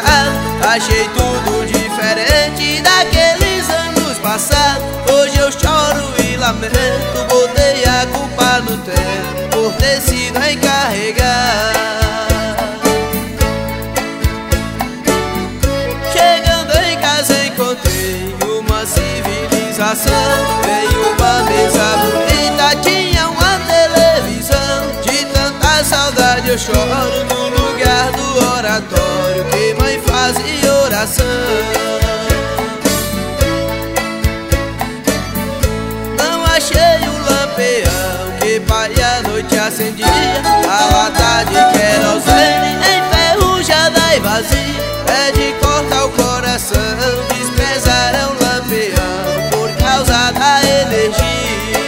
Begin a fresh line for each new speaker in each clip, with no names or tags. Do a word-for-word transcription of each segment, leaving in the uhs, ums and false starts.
mudado, achei tudo diferente daqueles anos passados. Hoje eu choro e lamento, botei a culpa no tempo por ter sido encarregado. Chegando em casa encontrei uma civilização, em uma mesa bonita tinha uma televisão. De tanta saudade eu choro no lugar do oratório que mãe fazia oração. Não achei o lampião que pai à noite acendia, a lata de querosene enferrujada e vazia. É de cortar o coração desprezar um lampião por causa da energia.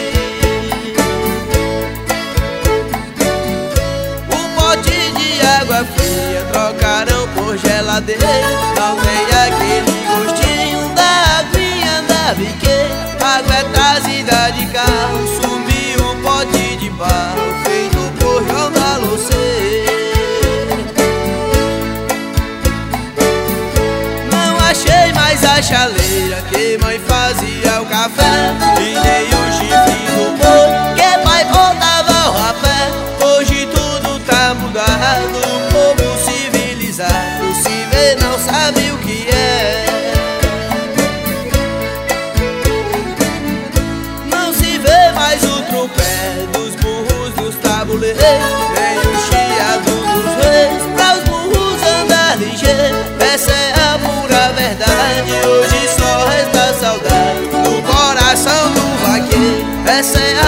O pote de água fria trocaram por geladeira, não tem aquele gostinho da aguinha da biqueira. Água é trazida de carro, sumiu o pote de barro feito por João da Luceira. Achei mais a chaleira que mãe fazia o café, e nem o chifre do boi que pai botava o rapé. Hoje tudo tá mudado, o povo civilizado se vê não sabe o que é. Não se vê mais o tropé dos burros nos tabuleiros, nem o chiado dos reis pra os burros andar ligeiro. Essa é a pura verdade, hoje só resta saudade no coração do vaqueiro. Essa é